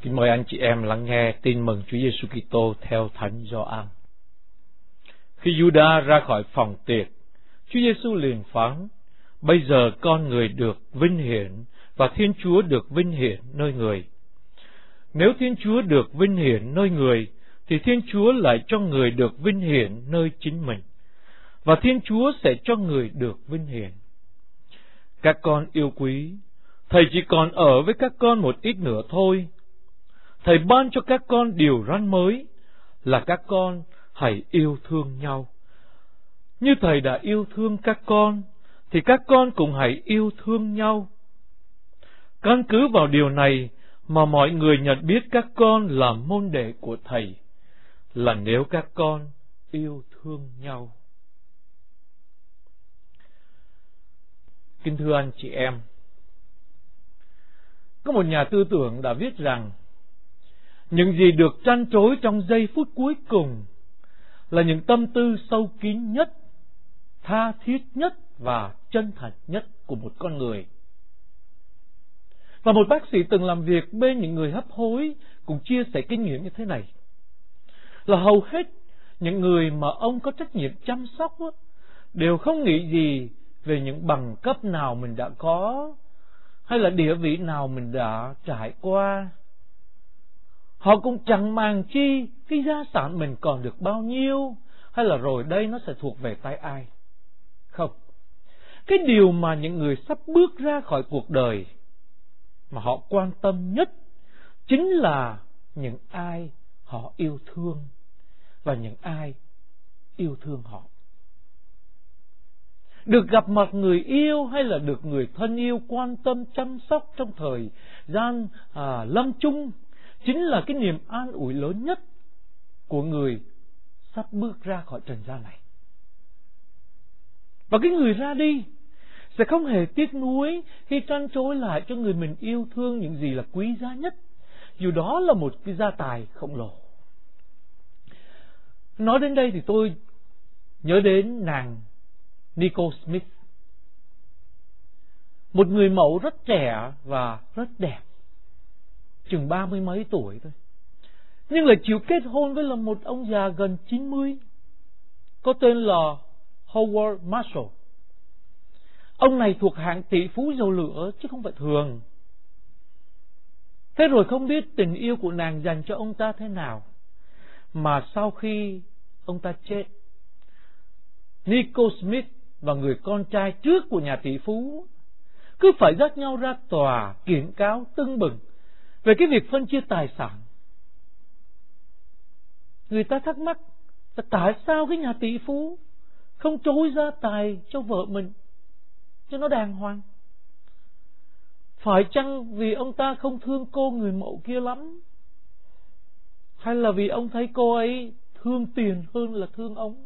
Kính mời anh chị em lắng nghe tin mừng Chúa Giêsu Kitô theo Thánh Gioan. Khi Giuđa ra khỏi phòng tiệc, Chúa Giêsu liền phán: Bây giờ con người được vinh hiển và Thiên Chúa được vinh hiển nơi người. Nếu Thiên Chúa được vinh hiển nơi người, thì Thiên Chúa lại cho người được vinh hiển nơi chính mình, và Thiên Chúa sẽ cho người được vinh hiển. Các con yêu quý, Thầy chỉ còn ở với các con một ít nữa thôi. Thầy ban cho các con điều răn mới là các con hãy yêu thương nhau. Như Thầy đã yêu thương các con, thì các con cũng hãy yêu thương nhau. Căn cứ vào điều này mà mọi người nhận biết các con là môn đệ của Thầy, là nếu các con yêu thương nhau. Kính thưa anh chị em, có một nhà tư tưởng đã viết rằng những gì được trăn trối trong giây phút cuối cùng là những tâm tư sâu kín nhất, tha thiết nhất và chân thật nhất của một con người. Và một bác sĩ từng làm việc bên những người hấp hối cũng chia sẻ kinh nghiệm như thế này, là hầu hết những người mà ông có trách nhiệm chăm sóc đều không nghĩ gì về những bằng cấp nào mình đã có, hay là địa vị nào mình đã trải qua. Họ cũng chẳng màng chi cái gia sản mình còn được bao nhiêu, hay là rồi đây nó sẽ thuộc về tay ai. Không. Cái điều mà những người sắp bước ra khỏi cuộc đời mà họ quan tâm nhất chính là những ai họ yêu thương và những ai yêu thương họ. Được gặp mặt người yêu hay là được người thân yêu quan tâm chăm sóc trong thời gian lâm chung chính là cái niềm an ủi lớn nhất của người sắp bước ra khỏi trần gian này. Và cái người ra đi sẽ không hề tiếc nuối khi trăn trối lại cho người mình yêu thương những gì là quý giá nhất, dù đó là một cái gia tài khổng lồ. Nói đến đây thì tôi nhớ đến nàng Nicole Smith, một người mẫu rất trẻ và rất đẹp, chừng 30 mấy tuổi thôi, nhưng lại chịu kết hôn với là một ông già gần 90, có tên là Howard Marshall. Ông này thuộc hạng tỷ phú dầu lửa chứ không phải thường. Thế rồi không biết tình yêu của nàng dành cho ông ta thế nào, mà sau khi ông ta chết, Nicole Smith và người con trai trước của nhà tỷ phú cứ phải dắt nhau ra tòa kiện cáo tưng bừng về cái việc phân chia tài sản. Người ta thắc mắc là tại sao cái nhà tỷ phú không trối gia tài cho vợ mình cho nó đàng hoàng? Phải chăng vì ông ta không thương cô người mẫu kia lắm, hay là vì ông thấy cô ấy thương tiền hơn là thương ông?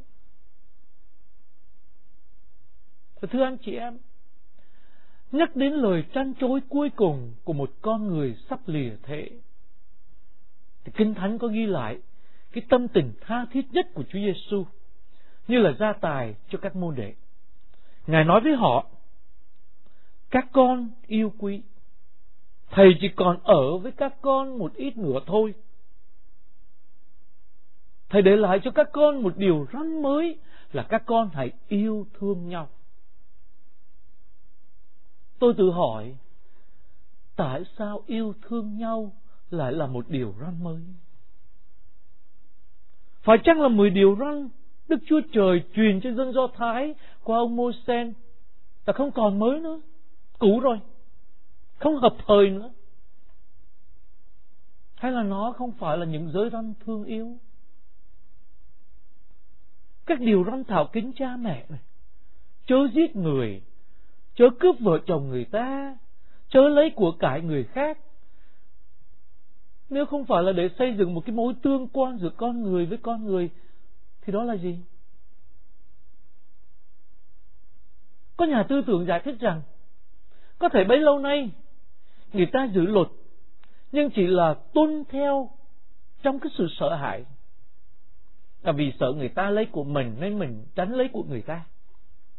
Và thưa anh chị em, nhắc đến lời trăn trối cuối cùng của một con người sắp lìa thế, thì Kinh Thánh có ghi lại cái tâm tình tha thiết nhất của Chúa Giêsu như là gia tài cho các môn đệ. Ngài nói với họ: Các con yêu quý, Thầy chỉ còn ở với các con một ít nữa thôi. Thầy để lại cho các con một điều răn mới là các con hãy yêu thương nhau. Tôi tự hỏi, tại sao yêu thương nhau lại là một điều răn mới? Phải chăng là 10 điều răn Đức Chúa Trời truyền cho dân Do Thái qua ông Môi-se là không còn mới nữa, cũ rồi, không hợp thời nữa? Hay là nó không phải là những giới răn thương yêu? Các điều răn thảo kính cha mẹ này: chớ giết người, chớ cướp vợ chồng người ta, chớ lấy của cải người khác. Nếu không phải là để xây dựng một cái mối tương quan giữa con người với con người, thì đó là gì? Có nhà tư tưởng giải thích rằng có thể bấy lâu nay người ta giữ luật, nhưng chỉ là tuân theo trong cái sự sợ hãi. Là vì sợ người ta lấy của mình nên mình tránh lấy của người ta.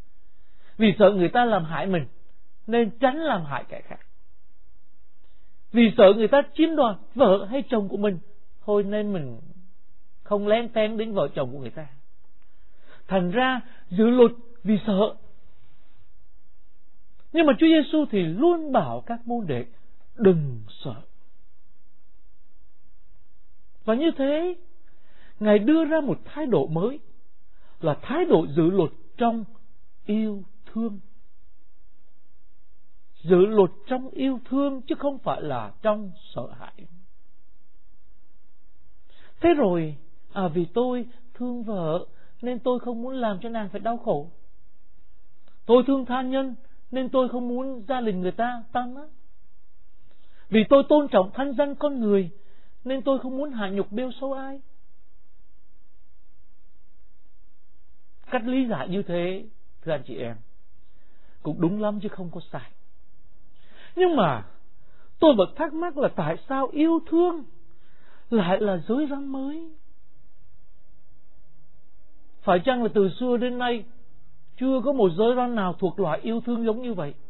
Vì sợ người ta làm hại mình nên tránh làm hại kẻ khác. Vì sợ người ta chiếm đoạt vợ hay chồng của mình, thôi nên mình không lén phén đến vợ chồng của người ta. Thành ra giữ luật vì sợ. Nhưng mà Chúa Giêsu thì luôn bảo các môn đệ đừng sợ. Và như thế, Ngài đưa ra một thái độ mới, là thái độ giữ luật trong yêu thương. Giữ luật trong yêu thương chứ không phải là trong sợ hãi. Thế rồi, vì tôi thương vợ nên tôi không muốn làm cho nàng phải đau khổ. Tôi thương tha nhân nên tôi không muốn gia đình người ta tan nát. Vì tôi tôn trọng thanh danh con người nên tôi không muốn hạ nhục bêu xấu ai. Cách lý giải như thế, thưa anh chị em, cũng đúng lắm chứ không có sai. Nhưng mà tôi vẫn thắc mắc là tại sao yêu thương lại là giới răn mới? Phải chăng là từ xưa đến nay chưa có một giới răn nào thuộc loại yêu thương giống như vậy?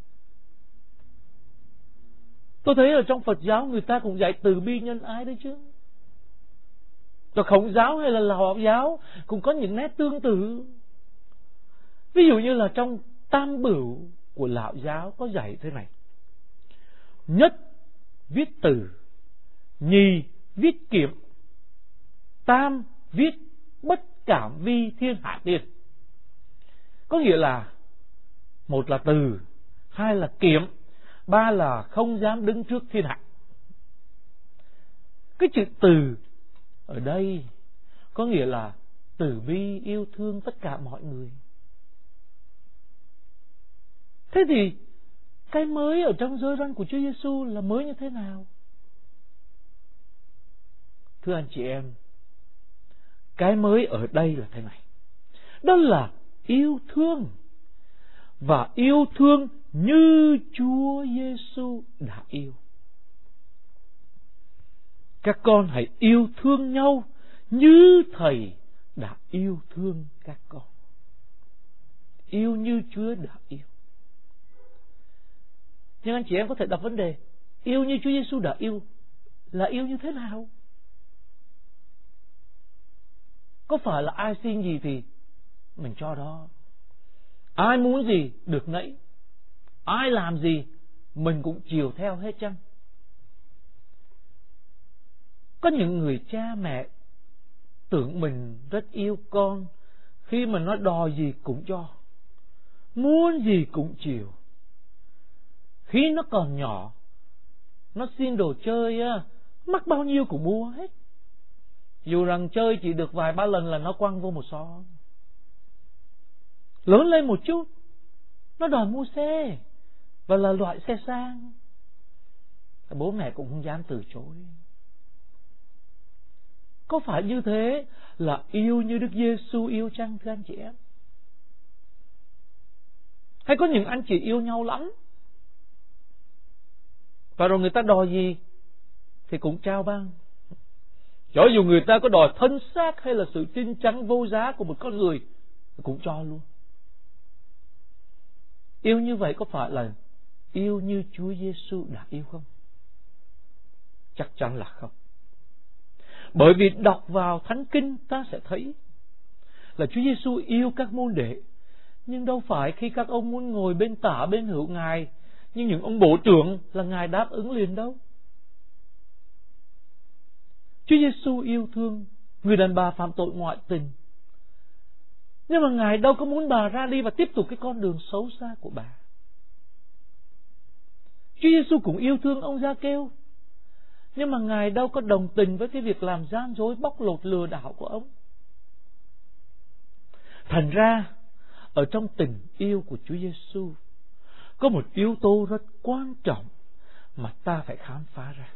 Tôi thấy ở trong Phật giáo người ta cũng dạy từ bi nhân ái đấy chứ. Rồi Khổng giáo hay là Lão giáo cũng có những nét tương tự. Ví dụ như là trong Tam Bửu của Lão giáo có dạy thế này: nhất viết từ, nhì viết kiệm, tam viết bất cảm vi thiên hạ tiên. Có nghĩa là một là từ, hai là kiệm, ba là không dám đứng trước thiên hạ. Cái chữ từ ở đây có nghĩa là từ bi yêu thương tất cả mọi người. Thế thì cái mới ở trong giới răn của Chúa Giêsu là mới như thế nào? Thưa anh chị em, cái mới ở đây là thế này. Đó là yêu thương. Và yêu thương như Chúa Giêsu đã yêu. Các con hãy yêu thương nhau như Thầy đã yêu thương các con. Yêu như Chúa đã yêu. Nhưng anh chị em có thể đặt vấn đề, yêu như Chúa Giêsu đã yêu là yêu như thế nào? Có phải là ai xin gì thì mình cho đó, ai muốn gì được nấy, ai làm gì mình cũng chiều theo hết chăng? Có những người cha mẹ tưởng mình rất yêu con khi mà nó đòi gì cũng cho, muốn gì cũng chiều. Khi nó còn nhỏ, nó xin đồ chơi á, mắc bao nhiêu cũng mua hết. Dù rằng chơi chỉ được vài ba lần là nó quăng vô một xó. Lớn lên một chút, nó đòi mua xe, và là loại xe sang. Bố mẹ cũng không dám từ chối. Có phải như thế là yêu như Đức Giêsu yêu chăng, thưa anh chị em? Hay có những anh chị yêu nhau lắm, và rồi người ta đòi gì thì cũng trao ban. Cho dù người ta có đòi thân xác hay là sự chín chắn vô giá của một con người, cũng cho luôn. Yêu như vậy có phải là yêu như Chúa Giêsu đã yêu không? Chắc chắn là không. Bởi vì đọc vào Thánh Kinh ta sẽ thấy là Chúa Giêsu yêu các môn đệ, nhưng đâu phải khi các ông muốn ngồi bên tả bên hữu Ngài, nhưng những ông bộ trưởng là Ngài đáp ứng liền đâu. Chúa Giêsu yêu thương người đàn bà phạm tội ngoại tình, nhưng mà Ngài đâu có muốn bà ra đi và tiếp tục cái con đường xấu xa của bà. Chúa Giêsu cũng yêu thương ông Gia-kêu, nhưng mà Ngài đâu có đồng tình với cái việc làm gian dối, bóc lột, lừa đảo của ông. Thành ra, ở trong tình yêu của Chúa Giêsu có một yếu tố rất quan trọng mà ta phải khám phá ra.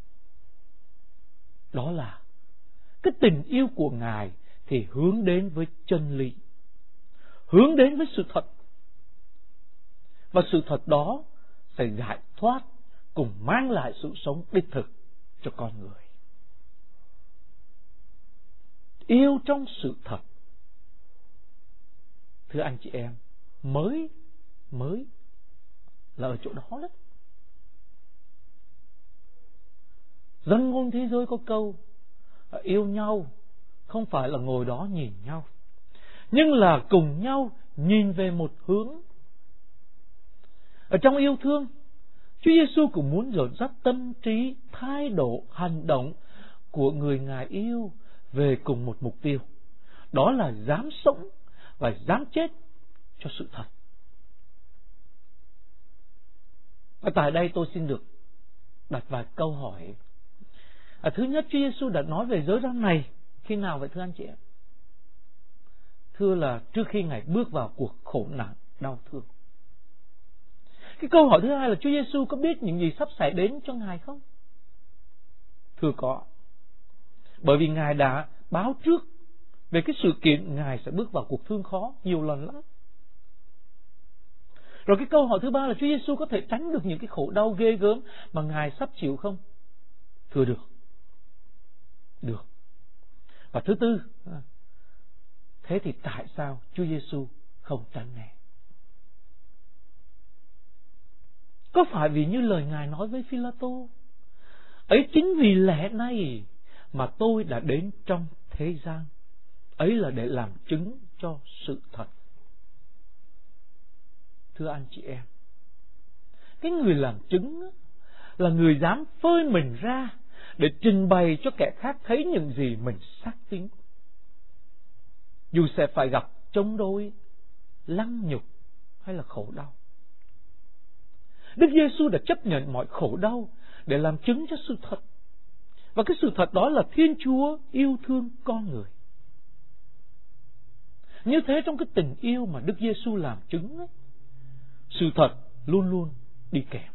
Đó là cái tình yêu của Ngài thì hướng đến với chân lý, hướng đến với sự thật. Và sự thật đó sẽ giải thoát cùng mang lại sự sống đích thực cho con người. Yêu trong sự thật. Thưa anh chị em, mới là ở chỗ đó đấy. Dân ngôn thế giới có câu yêu nhau không phải là ngồi đó nhìn nhau, nhưng là cùng nhau nhìn về một hướng. Ở trong yêu thương, Chúa Giêsu cũng muốn dẫn dắt tâm trí, thái độ, hành động của người Ngài yêu về cùng một mục tiêu. Đó là dám sống và dám chết cho sự thật. Và tại đây tôi xin được đặt vài câu hỏi. Thứ nhất, Chúa Giêsu đã nói về giới răn này khi nào vậy thưa anh chị em? Thưa là trước khi Ngài bước vào cuộc khổ nạn, đau thương. Cái câu hỏi thứ hai là Chúa Giêsu có biết những gì sắp xảy đến cho Ngài không? Thưa có. Bởi vì Ngài đã báo trước về cái sự kiện Ngài sẽ bước vào cuộc thương khó nhiều lần lắm. Rồi cái câu hỏi thứ ba là Chúa Giêsu có thể tránh được những cái khổ đau ghê gớm mà Ngài sắp chịu không? Thưa được. Được. Và thứ tư, thế thì tại sao Chúa Giêsu không tránh né? Có phải vì như lời Ngài nói với Phi-la-tô, ấy chính vì lẽ này mà tôi đã đến trong thế gian, ấy là để làm chứng cho sự thật. Thưa anh chị em, cái người làm chứng là người dám phơi mình ra để trình bày cho kẻ khác thấy những gì mình xác tín, dù sẽ phải gặp chống đối, lăng nhục hay là khổ đau. Đức Giêsu đã chấp nhận mọi khổ đau để làm chứng cho sự thật. Và cái sự thật đó là Thiên Chúa yêu thương con người. Như thế trong cái tình yêu mà Đức Giêsu làm chứng ấy, sự thật luôn luôn đi kèm.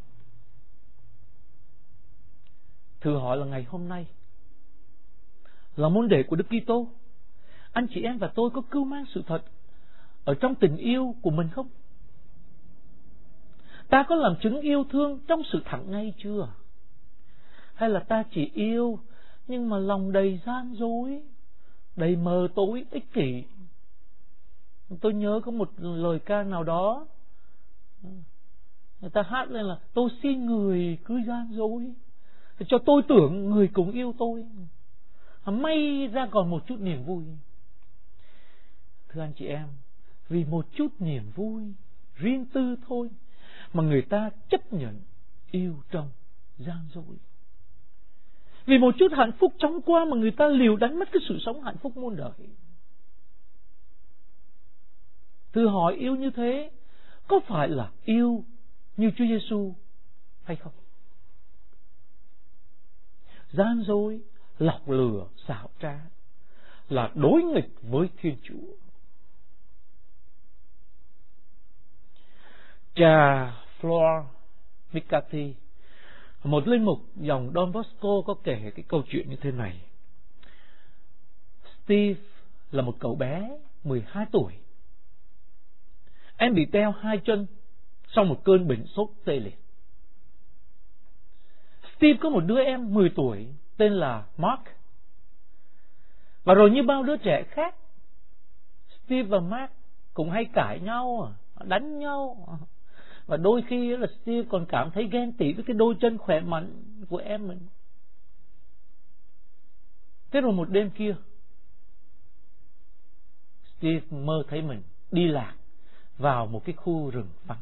Thử hỏi là ngày hôm nay là môn đệ của Đức Kitô, anh chị em và tôi có cưu mang sự thật ở trong tình yêu của mình không? Ta có làm chứng yêu thương trong sự thẳng ngay chưa? Hay là ta chỉ yêu nhưng mà lòng đầy gian dối, đầy mờ tối, ích kỷ? Tôi nhớ có một lời ca nào đó, người ta hát lên là tôi xin người cứ gian dối, cho tôi tưởng người cùng yêu tôi, may ra còn một chút niềm vui. Thưa anh chị em, vì một chút niềm vui riêng tư thôi mà người ta chấp nhận yêu trong gian dối. Vì một chút hạnh phúc chóng qua mà người ta liều đánh mất cái sự sống hạnh phúc muôn đời. Thử hỏi yêu như thế có phải là yêu như Chúa Giêsu hay không? Gian dối, lọc lừa, xảo trá là đối nghịch với Thiên Chúa. Cha Flor Vicati, một linh mục dòng Don Bosco, có kể cái câu chuyện như thế này. Steve là một cậu bé 12 tuổi. Em bị teo 2 chân sau một cơn bệnh sốt tê liệt. Steve có một đứa em 10 tuổi tên là Mark. Và rồi như bao đứa trẻ khác, Steve và Mark cũng hay cãi nhau, đánh nhau. Và đôi khi là Steve còn cảm thấy ghen tị với cái đôi chân khỏe mạnh của em mình. Thế rồi một đêm kia, Steve mơ thấy mình đi lạc vào một cái khu rừng vắng.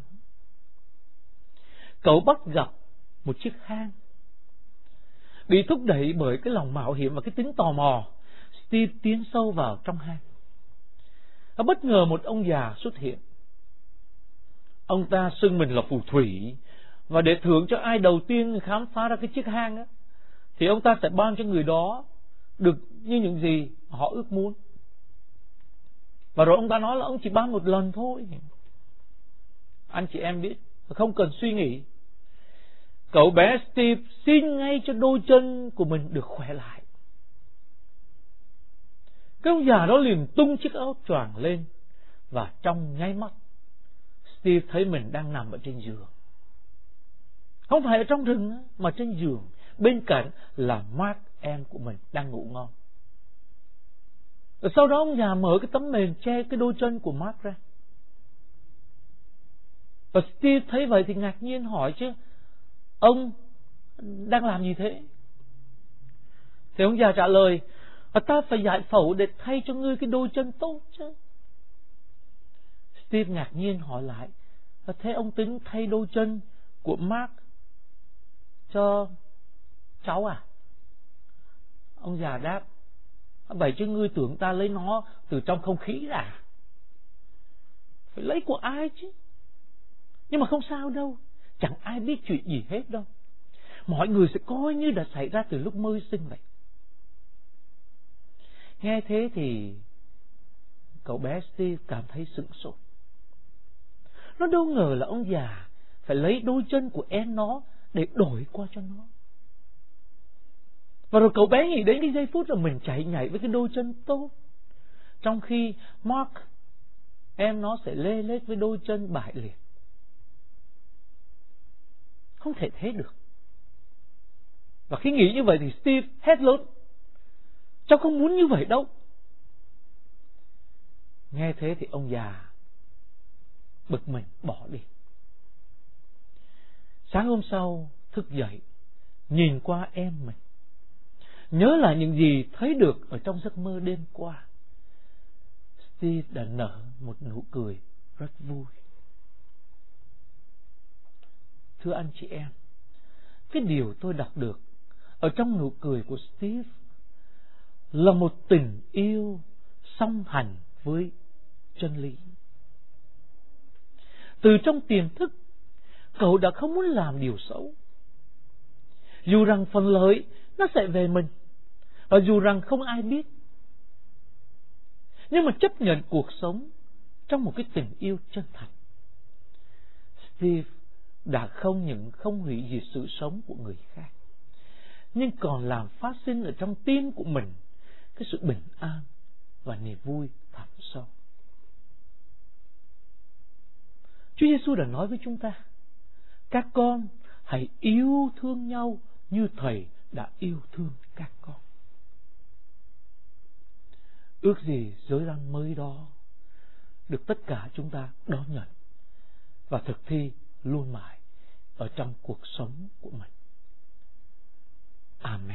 Cậu bắt gặp một chiếc hang. Bị thúc đẩy bởi cái lòng mạo hiểm và cái tính tò mò, Steve tiến sâu vào trong hang. Và bất ngờ một ông già xuất hiện. Ông ta xưng mình là phù thủy, và để thưởng cho ai đầu tiên khám phá ra cái chiếc hang á, thì ông ta sẽ ban cho người đó được như những gì họ ước muốn. Và rồi ông ta nói là ông chỉ ban một lần thôi. Anh chị em biết, không cần suy nghĩ, cậu bé Steve xin ngay cho đôi chân của mình được khỏe lại. Cái ông già đó liền tung chiếc áo choàng lên, và trong nháy mắt Steve thấy mình đang nằm ở trên giường. Không phải ở trong rừng, mà trên giường. Bên cạnh là Mark, em của mình, đang ngủ ngon. Rồi sau đó ông già mở cái tấm mền che cái đôi chân của Mark ra. Và Steve thấy vậy thì ngạc nhiên hỏi chứ, ông đang làm gì thế? Thì ông già trả lời: ta phải giải phẫu để thay cho ngươi cái đôi chân tốt chứ. Steve ngạc nhiên hỏi lại: thế ông tính thay đôi chân của Mark cho cháu à? Ông già đáp: vậy chứ ngươi tưởng ta lấy nó từ trong không khí à? Phải lấy của ai chứ. Nhưng mà không sao đâu, chẳng ai biết chuyện gì hết đâu. Mọi người sẽ coi như đã xảy ra từ lúc mới sinh vậy. Nghe thế thì cậu bé Steve cảm thấy sửng sốt. Nó đâu ngờ là ông già phải lấy đôi chân của em nó để đổi qua cho nó. Và rồi cậu bé nghĩ đến cái giây phút là mình chạy nhảy với cái đôi chân tốt, trong khi Mark, em nó, sẽ lê lết với đôi chân bại liệt. Không thể thế được. Và khi nghĩ như vậy thì Steve hét lớn: cháu không muốn như vậy đâu. Nghe thế thì ông già bực mình bỏ đi. Sáng hôm sau thức dậy, nhìn qua em mình, nhớ lại những gì thấy được ở trong giấc mơ đêm qua, Steve đã nở một nụ cười rất vui. Thưa anh chị em, cái điều tôi đọc được ở trong nụ cười của Steve là một tình yêu song hành với chân lý. Từ trong tiềm thức, cậu đã không muốn làm điều xấu, dù rằng phần lợi nó sẽ về mình, và dù rằng không ai biết. Nhưng mà chấp nhận cuộc sống trong một cái tình yêu chân thành, Steve đã không những không hủy diệt sự sống của người khác, nhưng còn làm phát sinh ở trong tim của mình cái sự bình an và niềm vui thẳm sâu. Chúa Giêsu đã nói với chúng ta: các con hãy yêu thương nhau như Thầy đã yêu thương các con. Ước gì giới răn mới đó được tất cả chúng ta đón nhận và thực thi luôn mãi ở trong cuộc sống của mình. Amen.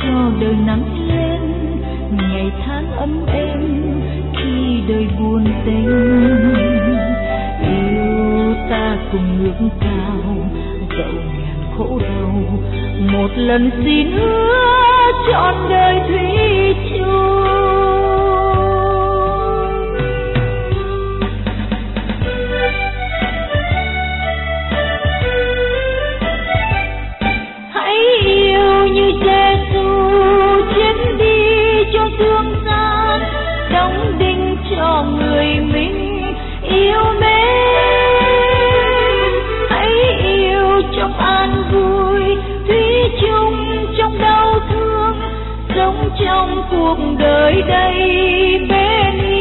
cho đời nắng lên, ngày tháng ấm êm khi đời buồn tênh. Yêu ta cùng ngước cao, dẫu ngàn khổ đau, một lần xin hứa trọn đời thủy chung. Hãy yêu như Giêsu chuyến đi cho thương gian, đóng đinh cho người mình yêu mến. Hãy yêu trong an vui, thủy chung trong đau thương, sống trong cuộc đời đầy bên